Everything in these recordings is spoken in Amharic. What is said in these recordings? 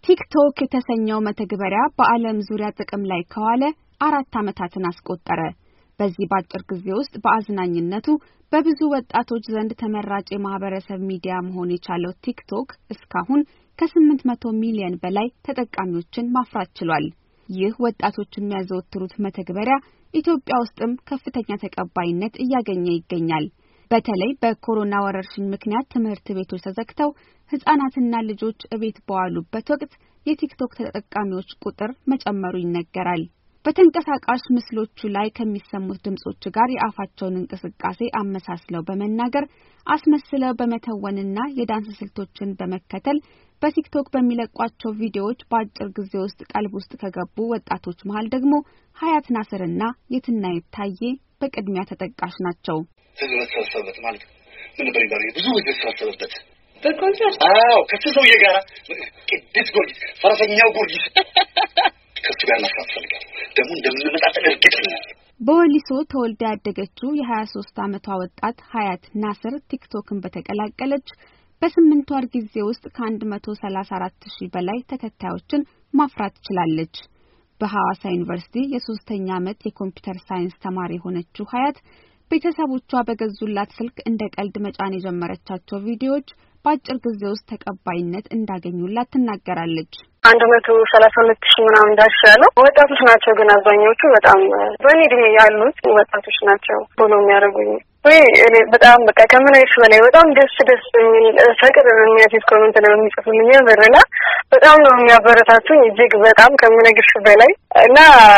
ቲክቶክ የተሰኘው መተግበሪያ በዓለም ዙሪያ ጥቅም ላይ ከዋለ 4 ዓመታትን አስቆጠረ። በዚህ ባጭር ጊዜ ውስጥ በአዝናኝነቱ በብዙ ወጣቶች ዘንድ ተመራጭ የማህበረሰብ ሚዲያ መሆን የቻለው ቲክቶክ እስካሁን ከ800 ሚሊዮን በላይ ተጠቃሚዎችን ማፍራት ችሏል። ይህ ወጣቶች የሚያዘወትሩት መተግበሪያ ኢትዮጵያ ውስጥም ከፍተኛ ተቀባይነት እያገኘ ይገኛል። በተለይ በኮሮና ወረርሽኝ ምክንያት ትምህርት ቤቶች ተዘግተው ህፃናትና ልጆች እቤት በዋሉበት ወቅት የቲክቶክ ተጠቃሚዎች ቁጥር መጨመሩ ይነገራል። በተንቀሳቃሽ ምስሎቹ ላይ ከሚሰሙት ድምጾች ጋር የአፋቸውን እንቅስቃሴ አመሳስለው በመናገር አስመስለው በመተወንና የዳንስ ስልቶችን በመከተል በቲክቶክ በሚለቋቸው ቪዲዮዎች በአጭር ጊዜ ውስጥ ቀልብ ውስጥ ከገቡ ወጣቶች መሃል ደግሞ ሀያት ናስርና የትናየት ታዬ በቅድሚያ ተጠቃሽ ናቸው። ተሰበሰበበት ማለት ምን ነበር ይባላል? ብዙ ጊዜ ተሰበሰበበት በኮንሰርት ከሰው የጋራ ቅድስ ጎርጊስ ፈረሰኛው ጎርጊስ ከሱ ጋር መስራት ፈልጋለሁ። ደግሞ እንደምንመጣጠን እርግጠኛ ነኝ። በወሊሶ ተወልዳ ያደገችው የ23 ዓመቷ ወጣት ሀያት ናስር ቲክቶክን በተቀላቀለች በ8 ወር ጊዜ ውስጥ ከ134,000 በላይ ተከታዮችን ማፍራት ችላለች። በሐዋሳ ዩኒቨርሲቲ የ3ኛ ዓመት የኮምፒውተር ሳይንስ ተማሪ የሆነችው ሀያት ቤተሰቦቿ በገዙላት ስልክ እንደ ቀልድ መጫን የጀመረቻቸው ቪዲዮዎች በአጭር ጊዜ ውስጥ ተቀባይነት እንዳገኙላት ትናገራለች። 132,000 ምናምን ዳርሻለሁ። ወጣቶች ናቸው ግን አብዛኞቹ በጣም በእኔ እድሜ ያሉት ወጣቶች ናቸው ፎሎ የሚያደርጉኝ። እኔ በጣም በቃ ከምናይሽ በላይ በጣም ደስ የሚል ፍቅር የሚያስይዝ ኮሜንት ነው የሚጽፉልኝ በረላ በጣም ነው የሚያበረታቱኝ እጅግ በጣም ከምነግርሽ በላይ እና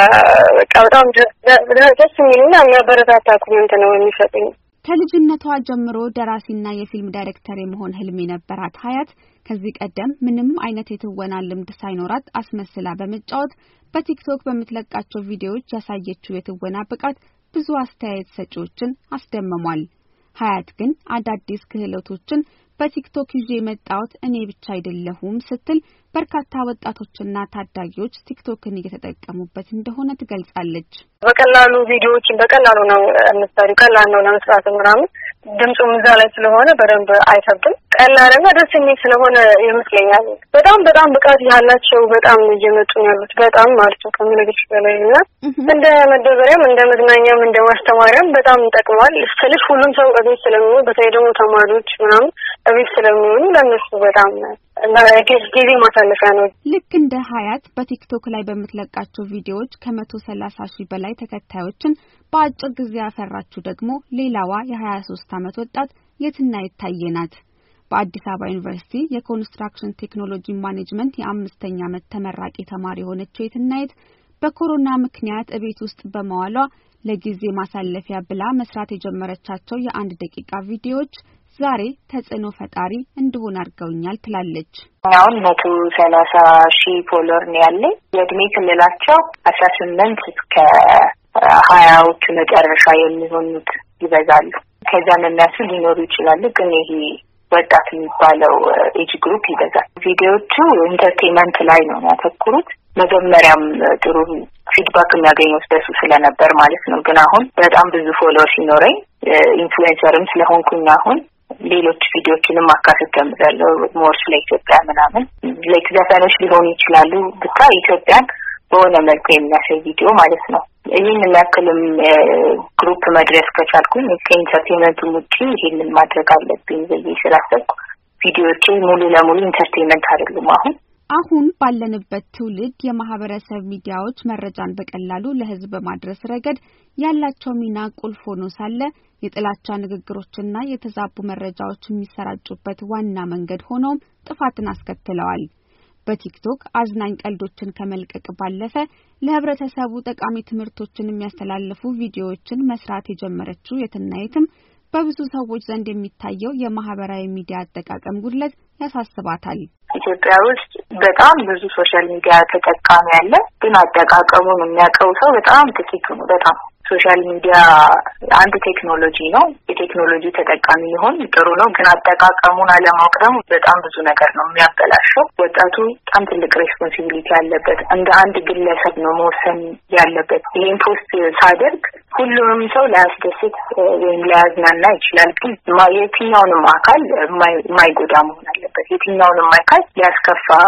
በቃ በጣም ደስ የሚልና የሚያበረታታ ኮሜንት ነው የሚሰጡኝ። ከልጅነቷ ጀምሮ ደራሲና የፊልም ዳይሬክተር የመሆን ህልም የነበራት ሀያት ከዚህ ቀደም ምንም አይነት የትወና ልምድ ሳይኖራት አስመስላ በመጫወት በቲክቶክ በምትለቃቸው ቪዲዮዎች ያሳየችው የትወና ብቃት ብዙ አስተያየት ሰጪዎችን አስደምሟል። ሀያት ግን አዳዲስ ክህሎቶችን በቲክቶክ ይዤ የመጣሁት እኔ ብቻ አይደለሁም ስትል በርካታ ወጣቶችና ታዳጊዎች ቲክቶክን እየተጠቀሙበት እንደሆነ ትገልጻለች። በቀላሉ ቪዲዮዎችን በቀላሉ ነው የምትሰሪው፣ ቀላል ነው ለመስራት ምናምን ድምፁም እዛ ላይ ስለሆነ በደንብ አይከብድም። ቀላልና ደስ የሚል ስለሆነ ይመስለኛል። በጣም ብቃት ያላቸው በጣም እየመጡ ያሉት በጣም ማለት ነው ከምንግሽ በላይና እንደ መደበሪያም እንደ መዝናኛም እንደ ማስተማሪያም በጣም ይጠቅማል። ስልሽ ሁሉም ሰው እቤት ስለሚሆን በተለይ ደግሞ ተማሪዎች ምናምን እቤት ስለሚሆኑ ለነሱ በጣም ጊዜ ማሳለፊያ ነው። ልክ እንደ ሀያት በቲክቶክ ላይ በምትለቃቸው ቪዲዮዎች ከ130,000 በላይ ተከታዮችን በአጭር ጊዜ ያፈራችው ደግሞ ሌላዋ የ23 ዓመት ወጣት የትናየት ታዬ ናት። በአዲስ አበባ ዩኒቨርሲቲ የኮንስትራክሽን ቴክኖሎጂ ማኔጅመንት የ5ኛ ዓመት ተመራቂ ተማሪ የሆነችው የትናየት በኮሮና ምክንያት እቤት ውስጥ በመዋሏ ለጊዜ ማሳለፊያ ብላ መስራት የጀመረቻቸው የ1 ደቂቃ ቪዲዮዎች ዛሬ ተጽዕኖ ፈጣሪ እንደሆነ አድርገውኛል ትላለች። አሁን 130,000 ፎሎወር ነው ያለኝ። የእድሜ ክልላቸው 18 እስከ 20ዎቹ መጨረሻ የሚሆኑት ይበዛሉ። ከዛም የሚያሱ ሊኖሩ ይችላሉ፣ ግን ይሄ ወጣት የሚባለው ኤጅ ግሩፕ ይበዛል። ቪዲዮዎቹ ኢንተርቴይንመንት ላይ ነው ያተኮሩት። መጀመሪያም ጥሩ ፊድባክ የሚያገኙት በሱ ስለነበር ማለት ነው። ግን አሁን በጣም ብዙ ፎሎወር ሲኖረኝ ኢንፍሉዌንሰርም ስለሆንኩኝ አሁን ሌሎች ቪዲዮዎችንም ማካተት ጀምሬያለሁ። ሞር ስለ ኢትዮጵያ ምናምን ላይክ ዘፈኖች ሊሆኑ ይችላሉ፣ ብቻ ኢትዮጵያን በሆነ መልኩ የሚያሳይ ቪዲዮ ማለት ነው። ይህን የሚያክልም ግሩፕ መድረስ ከቻልኩኝ ከኢንተርቴይንመንቱ ውጪ ይሄንን ማድረግ አለብኝ ብዬ ስላሰብኩ ቪዲዮዎቼ ሙሉ ለሙሉ ኢንተርቴይንመንት አይደሉም። አሁን ባለንበት ትውልድ የማህበረሰብ ሚዲያዎች መረጃን በቀላሉ ለህዝብ በማድረስ ረገድ ያላቸው ሚና ቁልፍ ሆኖ ሳለ የጥላቻ ንግግሮችና የተዛቡ መረጃዎች የሚሰራጩበት ዋና መንገድ ሆኖም ጥፋትን አስከትለዋል። በቲክቶክ አዝናኝ ቀልዶችን ከመልቀቅ ባለፈ ለህብረተሰቡ ጠቃሚ ትምህርቶችን የሚያስተላልፉ ቪዲዮዎችን መስራት የጀመረችው የትናየትም በብዙ ሰዎች ዘንድ የሚታየው የማህበራዊ ሚዲያ አጠቃቀም ጉድለት ያሳስባታል። ኢትዮጵያ ውስጥ በጣም ብዙ ሶሻል ሚዲያ ተጠቃሚ አለ፣ ግን አጠቃቀሙን የሚያውቀው ሰው በጣም ጥቂት ነው። በጣም ሶሻል ሚዲያ አንድ ቴክኖሎጂ ነው። የቴክኖሎጂ ተጠቃሚ ሊሆን ጥሩ ነው፣ ግን አጠቃቀሙን አለማወቅ ደግሞ በጣም ብዙ ነገር ነው የሚያበላሸው። ወጣቱ በጣም ትልቅ ሬስፖንሲቢሊቲ ያለበት እንደ አንድ ግለሰብ ነው መወሰን ያለበት። ይሄን ፖስት ሳደርግ ሁሉንም ሰው ሊያስደስት ወይም ሊያዝናና ይችላል፣ ግን የትኛውንም አካል የማይጎዳ መሆን አለበት። የትኛውንም አካል ሊያስከፋ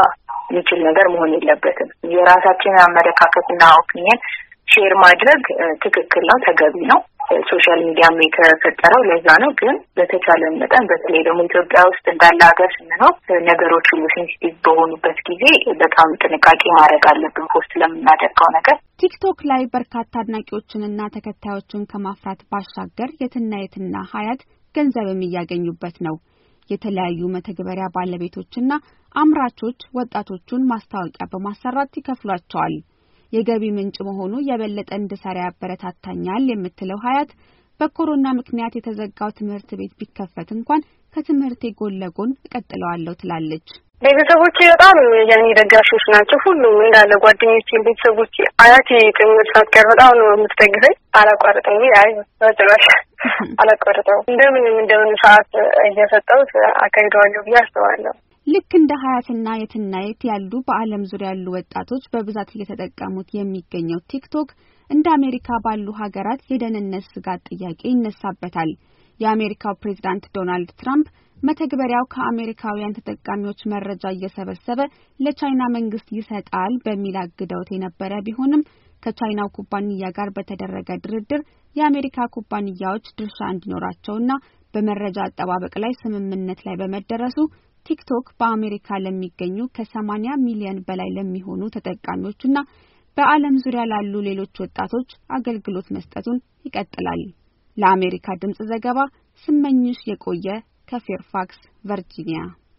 የሚችል ነገር መሆን የለበትም። የራሳችንን አመለካከትና ኦፒኒየን ሼር ማድረግ ትክክል ነው፣ ተገቢ ነው። ሶሻል ሚዲያም የተፈጠረው ለዛ ነው። ግን በተቻለ መጠን በተለይ ደግሞ ኢትዮጵያ ውስጥ እንዳለ ሀገር ስንኖር ነገሮች ሁሉ ሴንሲቲቭ በሆኑበት ጊዜ በጣም ጥንቃቄ ማድረግ አለብን ፖስት ለምናደርገው ነገር። ቲክቶክ ላይ በርካታ አድናቂዎችንና ተከታዮችን ከማፍራት ባሻገር የትና ሀያት ገንዘብም እያገኙበት ነው። የተለያዩ መተግበሪያ ባለቤቶችና አምራቾች ወጣቶቹን ማስታወቂያ በማሰራት ይከፍሏቸዋል። የገቢ ምንጭ መሆኑ የበለጠ እንድሰራ ያበረታታኛል የምትለው ሀያት በኮሮና ምክንያት የተዘጋው ትምህርት ቤት ቢከፈት እንኳን ከትምህርቴ ጎን ለጎን እቀጥለዋለሁ ትላለች። ቤተሰቦቼ በጣም የኔ ደጋፊዎች ናቸው። ሁሉም እንዳለ ጓደኞቼ፣ ቤተሰቦቼ፣ አያቴ ጥምር ሳትቀር በጣም ነው የምትደግፈኝ። አላቋርጠው በጭራሽ አላቋርጠው። እንደምን ሰዓት እየሰጠሁት አካሂደዋለሁ ብዬ አስባለሁ። ልክ እንደ ሀያትና የትናየት ያሉ በዓለም ዙሪያ ያሉ ወጣቶች በብዛት እየተጠቀሙት የሚገኘው ቲክቶክ እንደ አሜሪካ ባሉ ሀገራት የደህንነት ስጋት ጥያቄ ይነሳበታል። የአሜሪካው ፕሬዝዳንት ዶናልድ ትራምፕ መተግበሪያው ከአሜሪካውያን ተጠቃሚዎች መረጃ እየሰበሰበ ለቻይና መንግስት ይሰጣል በሚል አግደውት የነበረ ቢሆንም ከቻይናው ኩባንያ ጋር በተደረገ ድርድር የአሜሪካ ኩባንያዎች ድርሻ እንዲኖራቸውና በመረጃ አጠባበቅ ላይ ስምምነት ላይ በመደረሱ ቲክቶክ በአሜሪካ ለሚገኙ ከ80 ሚሊዮን በላይ ለሚሆኑ ተጠቃሚዎችና በዓለም ዙሪያ ላሉ ሌሎች ወጣቶች አገልግሎት መስጠቱን ይቀጥላል። ለአሜሪካ ድምጽ ዘገባ ስመኝሽ የቆየ ከፌርፋክስ ቨርጂኒያ